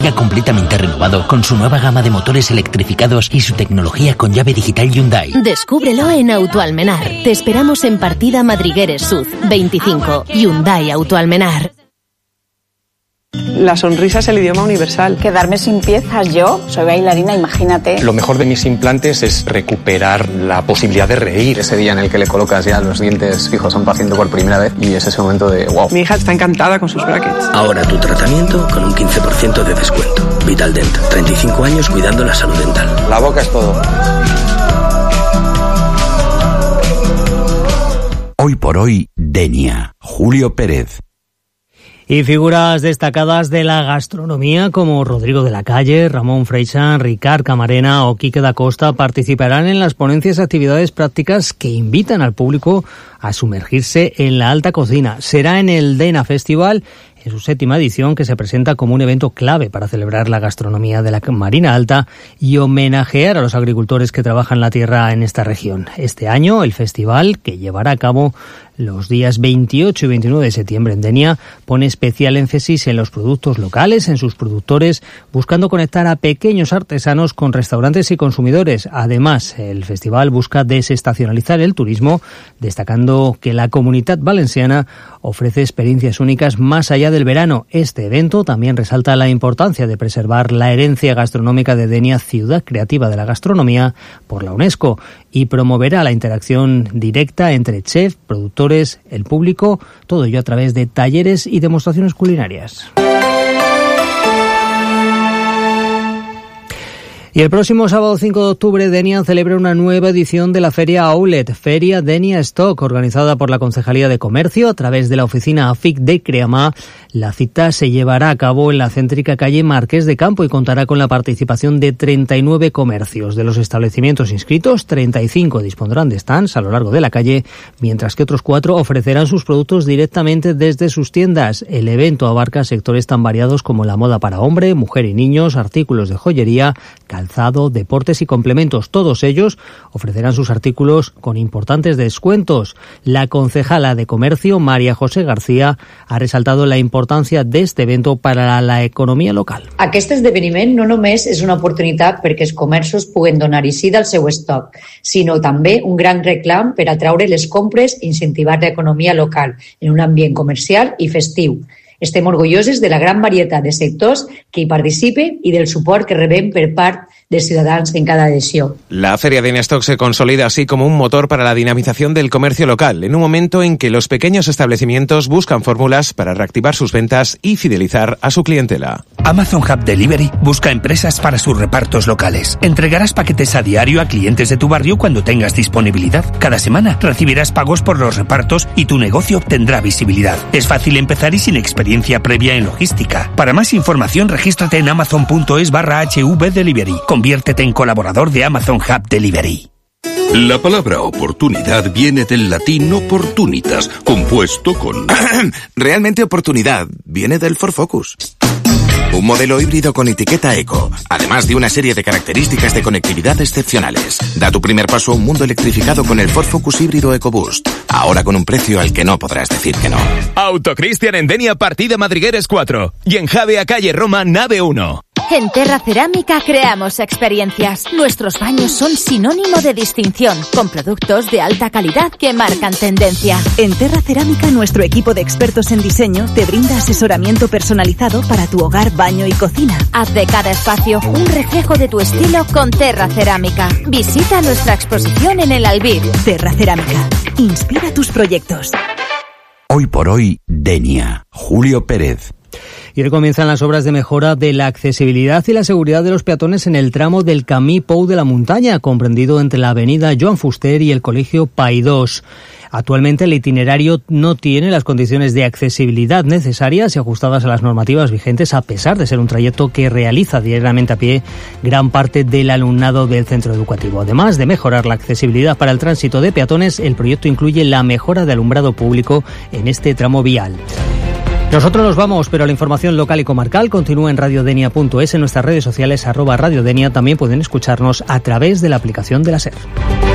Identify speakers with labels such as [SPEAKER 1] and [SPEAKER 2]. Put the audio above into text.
[SPEAKER 1] llega completamente renovado con su nueva gama de motores electrificados y su tecnología con llave digital Hyundai.
[SPEAKER 2] Descúbrelo en Autoalmenar. Te esperamos en Partida Madrigueres Sud, 25. Hyundai Autoalmenar.
[SPEAKER 3] La sonrisa es el idioma universal.
[SPEAKER 4] Quedarme sin piezas, yo soy bailarina, imagínate.
[SPEAKER 5] Lo mejor de mis implantes es recuperar la posibilidad de reír. Ese día en el que le colocas ya los dientes fijos a un paciente por primera vez y es ese momento de wow.
[SPEAKER 3] Mi hija está encantada con sus brackets.
[SPEAKER 6] Ahora tu tratamiento con un 15% de descuento. Vitaldent, 35 años cuidando la salud dental.
[SPEAKER 5] La boca es todo.
[SPEAKER 7] Hoy por hoy, Denia. Julio Pérez.
[SPEAKER 8] Y figuras destacadas de la gastronomía como Rodrigo de la Calle, Ramón Freixan, Ricard Camarena o Quique da Costa participarán en las ponencias y actividades prácticas que invitan al público a sumergirse en la alta cocina. Será en el Dena Festival, en su 7ª edición, que se presenta como un evento clave para celebrar la gastronomía de la Marina Alta y homenajear a los agricultores que trabajan la tierra en esta región. Este año, el festival, que llevará a cabo los días 28 y 29 de septiembre en Denia, pone especial énfasis en los productos locales, en sus productores, buscando conectar a pequeños artesanos con restaurantes y consumidores. Además, el festival busca desestacionalizar el turismo, destacando que la Comunitat Valenciana ofrece experiencias únicas más allá del verano. Este evento también resalta la importancia de preservar la herencia gastronómica de Denia, ciudad creativa de la gastronomía, por la UNESCO, y promoverá la interacción directa entre chef, productores, el público, todo ello a través de talleres y demostraciones culinarias. Y el próximo sábado 5 de octubre, Denia celebra una nueva edición de la Feria Outlet, Feria Denia Stock, organizada por la Concejalía de Comercio a través de la oficina AFIC de Creamá. La cita se llevará a cabo en la céntrica calle Marqués de Campo y contará con la participación de 39 comercios. De los establecimientos inscritos, 35 dispondrán de stands a lo largo de la calle, mientras que otros 4 ofrecerán sus productos directamente desde sus tiendas. El evento abarca sectores tan variados como la moda para hombre, mujer y niños, artículos de joyería, calzado, deportes y complementos. Todos ellos ofrecerán sus artículos con importantes descuentos. La concejala de Comercio, María José García, ha resaltado la importancia de este evento para la economia local.
[SPEAKER 9] Aquest esdeveniment no només és una oportunitat perquè els comerços puguen donar així del seu estoc, sinó també un gran reclam per atraure les compres i incentivar l'economia local en un ambient comercial i festiu. Estem orgullosos de la gran varietat de sectors que hi participen i del suport que rebem per part de ciudadanos en cada edición.
[SPEAKER 10] La Feria Denia Stock se consolida así como un motor para la dinamización del comercio local, en un momento en que los pequeños establecimientos buscan fórmulas para reactivar sus ventas y fidelizar a su clientela.
[SPEAKER 11] Amazon Hub Delivery busca empresas para sus repartos locales. Entregarás paquetes a diario a clientes de tu barrio cuando tengas disponibilidad. Cada semana recibirás pagos por los repartos y tu negocio obtendrá visibilidad. Es fácil empezar y sin experiencia previa en logística. Para más información, regístrate en amazon.es/HV Delivery. Conviértete en colaborador de Amazon Hub Delivery.
[SPEAKER 12] La palabra oportunidad viene del latín opportunitas, compuesto con...
[SPEAKER 13] Realmente oportunidad viene del Ford Focus. Un modelo híbrido con etiqueta eco, además de una serie de características de conectividad excepcionales. Da tu primer paso a un mundo electrificado con el Ford Focus híbrido EcoBoost. Ahora con un precio al que no podrás decir que no.
[SPEAKER 14] Autocristian en Denia, Partida Madrigueres 4. Y en Javea, calle Roma, nave 1.
[SPEAKER 15] En Terra Cerámica creamos experiencias. Nuestros baños son sinónimo de distinción, con productos de alta calidad que marcan tendencia.
[SPEAKER 16] En Terra Cerámica, nuestro equipo de expertos en diseño te brinda asesoramiento personalizado para tu hogar, baño y cocina.
[SPEAKER 15] Haz de cada espacio un reflejo de tu estilo con Terra Cerámica. Visita nuestra exposición en el Albir.
[SPEAKER 16] Terra Cerámica. Inspira tus proyectos.
[SPEAKER 7] Hoy por hoy, Denia. Julio Pérez.
[SPEAKER 8] Y hoy comienzan las obras de mejora de la accesibilidad y la seguridad de los peatones en el tramo del Camí Pou de la Montaña, comprendido entre la avenida Joan Fuster y el colegio Paidós. Actualmente el itinerario no tiene las condiciones de accesibilidad necesarias y ajustadas a las normativas vigentes, a pesar de ser un trayecto que realiza diariamente a pie gran parte del alumnado del centro educativo. Además de mejorar la accesibilidad para el tránsito de peatones, el proyecto incluye la mejora de alumbrado público en este tramo vial. Nosotros nos vamos, pero la información local y comarcal continúa en radiodenia.es, en nuestras redes sociales @radiodenia. También pueden escucharnos a través de la aplicación de la SER.